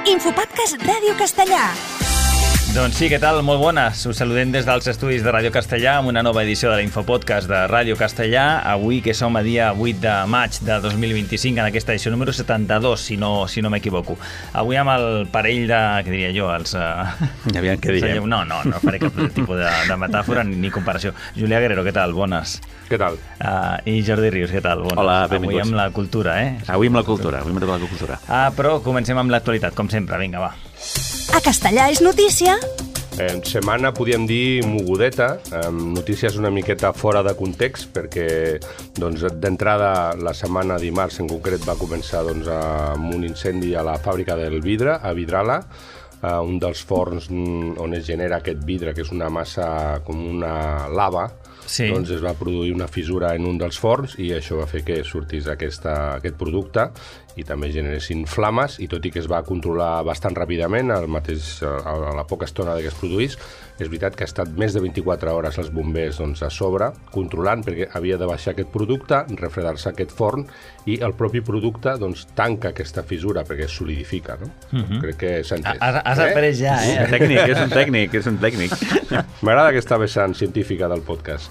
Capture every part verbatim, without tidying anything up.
Infopodcast Ràdio Castellà. Doncs sí, què tal? Molt bones. Us saludem des dels estudis de Ràdio Castellà amb una nova edició de l'Infopodcast de Ràdio Castellà. Avui, que som a dia vuit de maig de dos mil vint-i-cinc, en aquesta edició número setanta-dos, si no, si no m'equivoco. Avui amb el parell de... què diria jo? Els... Uh... Aviam què diem. No, no, no faré cap tipus de, de metàfora ni, ni comparació. Julià Guerrero, què tal? Bones. Què tal? Uh, I Jordi Rius, què tal? Bones. Hola, benvinguts. Avui amb la cultura, eh? Avui amb la cultura, avui amb la cultura. Ah, però comencem amb l'actualitat, com sempre. Vinga, va. A Castellà és notícia... En setmana podíem dir mogudeta, amb notícies una miqueta fora de context, perquè doncs, d'entrada la setmana dimarts en concret va començar doncs, amb un incendi a la fàbrica del vidre, a Vidrala, uh, un dels forns on es genera aquest vidre, que és una massa com una lava. Sí. Doncs es va produir una fissura en un dels forns i això va fer que sortís aquesta, aquest producte i també generessin flames, i tot i que es va controlar bastant ràpidament al mateix, a la poca estona que es produís, és veritat que ha estat més de vint-i-quatre hores els bombers doncs, a sobre, controlant, perquè havia de baixar aquest producte, refredar-se aquest forn, i el propi producte doncs, tanca aquesta fissura perquè es solidifica. No? Uh-huh. Crec que s'ha entès. Has, has eh? après ja, eh? És tècnic, és un tècnic, és un tècnic. M'agrada aquesta vessant científica del podcast.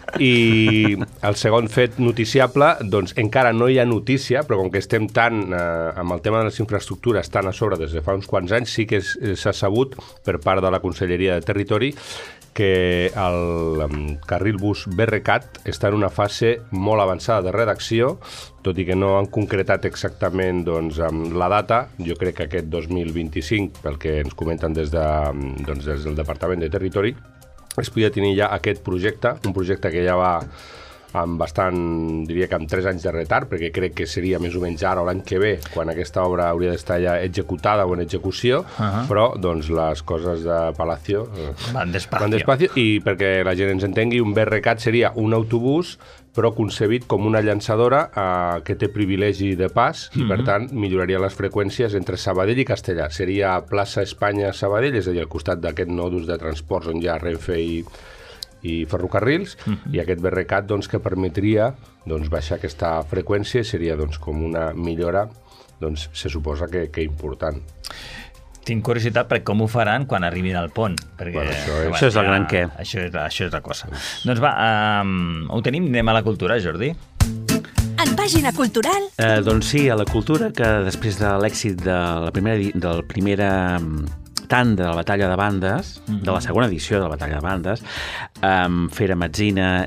I el segon fet noticiable, doncs encara no hi ha notícia, però com que estem tan eh, amb el tema de les infraestructures tan a sobre des de fa uns quants anys, sí que s'ha sabut per part de la Conselleria de Territori que el um, carril bus BRCat està en una fase molt avançada de redacció, tot i que no han concretat exactament doncs, amb la data. Jo crec que aquest dos mil vint-i-cinc, pel que ens comenten des, de, doncs, des del Departament de Territori, es podia tenir ja aquest projecte, un projecte que ja va amb bastant, diria que amb tres anys de retard, perquè crec que seria més o menys ara o l'any que ve, quan aquesta obra hauria d'estar ja executada o en execució, uh-huh. però doncs les coses de Palacio van despacio. van despacio, i perquè la gent ens entengui, un BRCat seria un autobús però concebit com una llançadora eh, que té privilegi de pas i, uh-huh. per tant, milloraria les freqüències entre Sabadell i Castellà. Seria plaça Espanya-Sabadell, és a dir, al costat d'aquest nodus de transports on hi ha Renfe i, i ferrocarrils, uh-huh. i aquest BRCat doncs, que permetria doncs, baixar aquesta freqüència i seria doncs, com una millora, doncs, se suposa que, que important. Tinc curiositat per com ho faran quan arribin al pont. Perquè, bueno, això, és, això és el gran què. Això és, això és la cosa. Doncs va, um, ho tenim, anem a la cultura, Jordi. En pàgina cultural... Eh, doncs sí, a la cultura, que després de l'èxit de la primera, del primera tanda de la batalla de bandes, mm-hmm. de la segona edició de la batalla de bandes, um, Fera Metzina,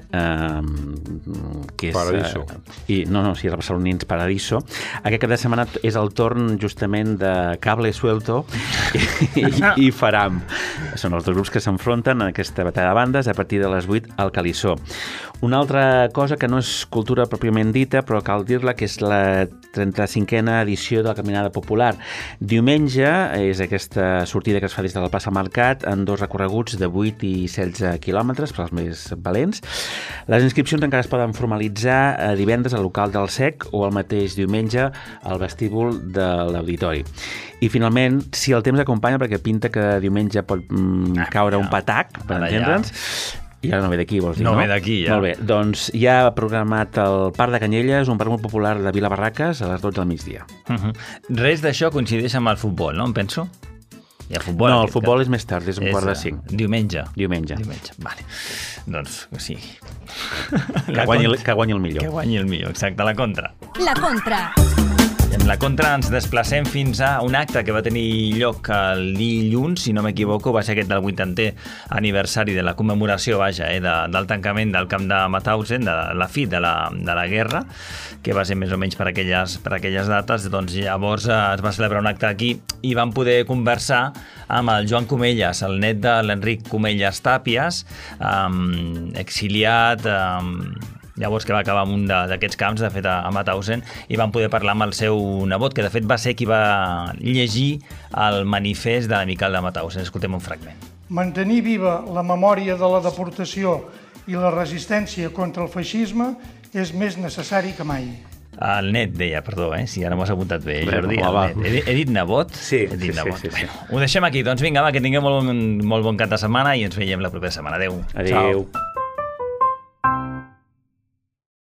um, que és... Paradiso. Uh, i, no, no, sí, els barcelonins Paradiso. Aquest cap de setmana és el torn justament de Cable Suelto i, i, i Faram. Són els dos grups que s'enfronten en aquesta batalla de bandes a partir de les vuit al Calissó. Una altra cosa que no és cultura pròpiament dita, però cal dir-la, que és la trenta-cinquena edició de la Caminada Popular. Diumenge és aquesta sortida que es fa des de la plaça Mercat en dos recorreguts de vuit i setze quilòmetres per als més valents. Les inscripcions encara es poden formalitzar divendres al local del S E C o el mateix diumenge al vestíbul de l'auditori. I finalment, si el temps acompanya, perquè pinta que diumenge pot mm, caure un patac, per entendre'ns, i ara no ve d'aquí, vols dir, no? No ve d'aquí, ja. Molt bé, doncs ja ha programat el Parc de Canyelles, un parc molt popular de Vila Barraques, a les dotze del migdia. Uh-huh. Res d'això coincideix amb el futbol, no? Em penso? I el futbol, no, el futbol és més tard, és un és, quart de cinc. Diumenge. Diumenge. Diumenge, vale. Doncs, sí. Que guanyi, el, que guanyi el millor. Que guanyi el millor, exacte, la contra. La contra. I amb la contra ens desplacem fins a un acte que va tenir lloc el dilluns, si no m'equivoco, va ser aquest del vuitantè aniversari de la commemoració, vaja, eh, de, del tancament del camp de Mauthausen, de la fi de la, de la guerra, que va ser més o menys per aquelles, per aquelles dates. Doncs llavors eh, es va celebrar un acte aquí i vam poder conversar amb el Joan Comelles, el net de l'Enric Comelles Tàpies, um, exiliat... Um, llavors que va acabar en un d'aquests camps, de fet a Mauthausen, i vam poder parlar amb el seu nebot, que de fet va ser qui va llegir el manifest de l'amical de Mauthausen. Escoltem un fragment. Mantenir viva la memòria de la deportació i la resistència contra el feixisme és més necessari que mai. El net deia, perdó, eh? Si ara m'ho has apuntat bé, bé Jordi. No, el net. He, he dit nebot? Sí, he dit sí, nebot. sí, sí, sí. Bueno, ho deixem aquí. Doncs vinga, va, que tinguem molt, molt bon cap de setmana i ens veiem la propera setmana. Adéu. Adéu. Ciao.